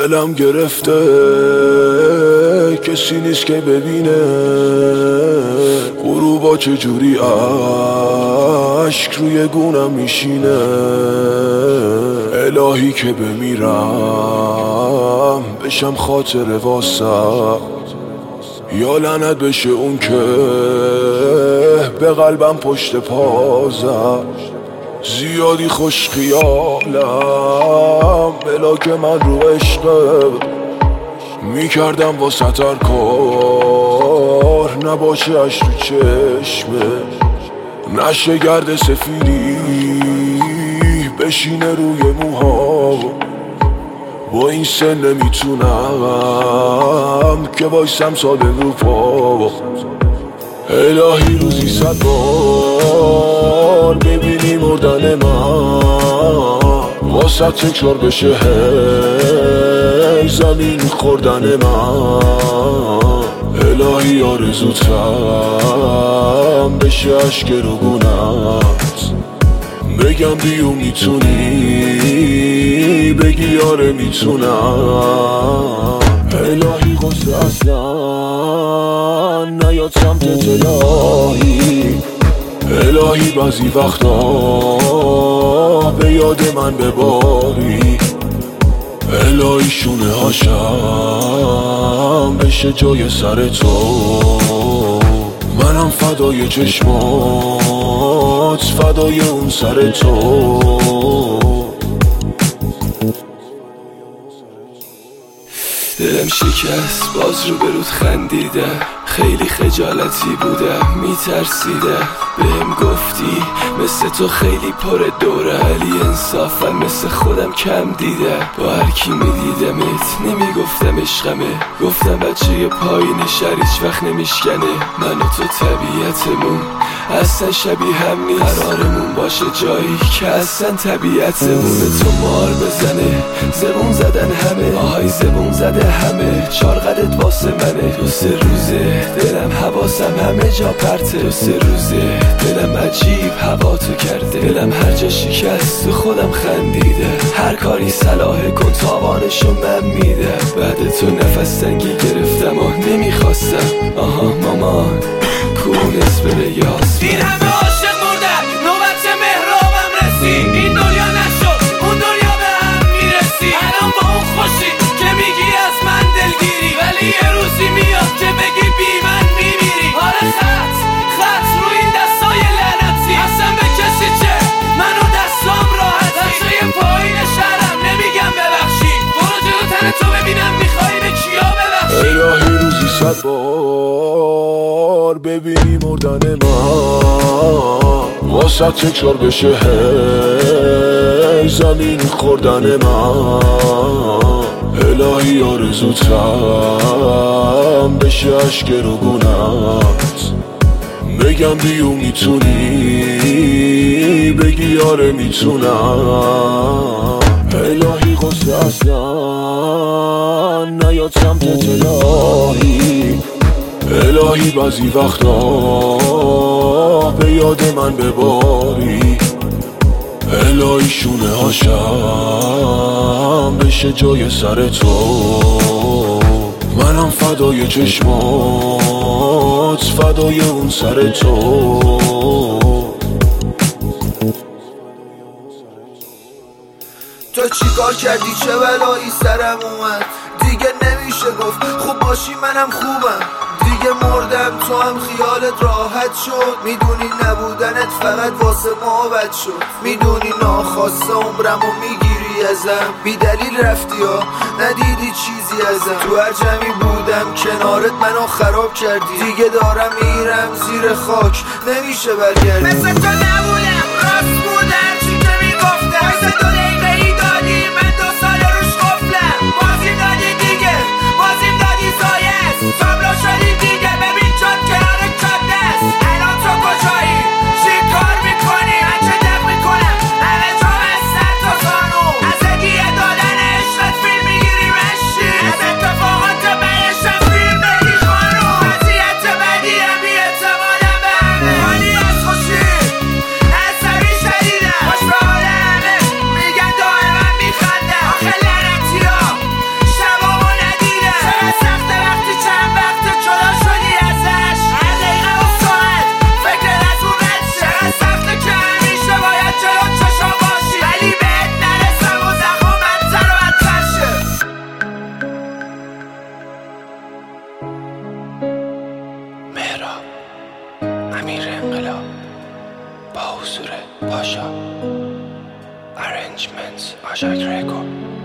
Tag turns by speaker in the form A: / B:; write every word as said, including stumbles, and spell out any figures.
A: دلم گرفته کسی نیست که ببینه غروبا چجوری عشق روی گونم میشینه. الهی که بمیرم بشم خاطر واسه، یا لعنت بشه اون که به قلبم پشت پازم. زیادی خوش خیالم بلا که من رو عشقه میکردم واسه هر کار نباشه اش رو چشمه. نشه گرد سفیدی بشینه روی موها، با این سن نمیتونم که وایسم ساده رو پا. الهی روزی صد بار ببینی مردن من واسه تکرار بشه هی زمین خوردن من. الهی آرزوتم بشه عشق رو گونت، بگم بیو میتونی بگی آره میتونم. الهی قصه اصلا نیاد سمت الهی. الهی بعضی وقتا به یاد من بباری. الهی شونه هاشم بشه جای سر تو، منم فدای چشمات فدای اون سر تو.
B: دلم شکست باز رو برود خندیده، خیلی خجالتی بودم میترسیده. بهم گفتی مثل تو خیلی پر دوره، علی انصافا مثل خودم کم دیده. با هر کی میدیدمت نمیگفتم عشقمه، گفتم بچه پایین شهر هیچ وقت نمیشکنه. من و تو طبیعتمون اصلا شبیه هم نیست، قرارمون باشه جایی که اصلا طبیعتمونه. تو مار بزنه زبون زدن همه، آهای زبون زده همه، چارقدت واسه منه. دو سه روزه دلم حواسم همه جا پرته، دو سه روزه دلم عجیب هوا تو کرده. دلم هر جا شکست تو خودم خندیده، هر کاری صلاحه کن تاوانشو من میده. بعد تو نفس تنگی گرفتم و نمیخواستم، آها مامان کونس بره یاس.
C: این همه عاشق مردن نوبت مهرابم رسید، این دنیا نشد اون دنیا به هم میرسی. الان با اون خوشی که میگی از من دلگیری، ولی یه روزی میاد که بگی بی من میمیری. آره خط خط رو این دستای لعنتی، اصلا به کسی چه منو دستام راحتی. بچه پایین شهرم نمیگم ببخشی، برو جلو تن تو ببینم میخوای به کیا ببخشی.
A: الهی روزی صد بار ببینی مردن من واسه تکرار بشه هی زمین خوردن من. الهی آرزوتم بشه عشق رو گونت، بگم بیو میتونی بگی آره میتونم. الهی قصه اصلا نیاد سمت الهی. الهی بعضی وقتا به یاد من بباری. الهی شونه هاشم بشه جای سر تو، منم فدای چشمات فدای اون سر تو.
D: تو چی کار کردی چه بلایی سرم اومد، دیگه نمیشه گفت خوب باشی منم خوبم. دیگه مردم تو هم خیالت راحت شد، میدونی نبودنت فقط واسه ما بد شد. میدونی ناخواسته عمرمو میگیری ازم، بی دلیل رفتی ها ندیدی چیزی ازم. تو هر جمعی بودم کنارت منو خراب کردی، دیگه دارم میرم زیر خاک نمیشه برگردی. مثل تو نبودم راست بودم چی که میگفتم، مثل دو دقیقه ای دادی من دو سال روش قفلم. بازی دادی دیگه بازی دادی زایست، تابلو شدی دیگه ببین چاد کنار چاد دست. الان تو کجایی چی کار میکنی من چه دق میکنم همه جا هستن تو زانو. از هدیه دادن عشقت فیلم میگیری مشی، از اتفاقات بهشم فیلم بگی خانو. وضعیت بدیم بی اعتمادم به همه، حالی از خوشی
B: با حضور پاشا. ارنجمنت آژاک رکورد.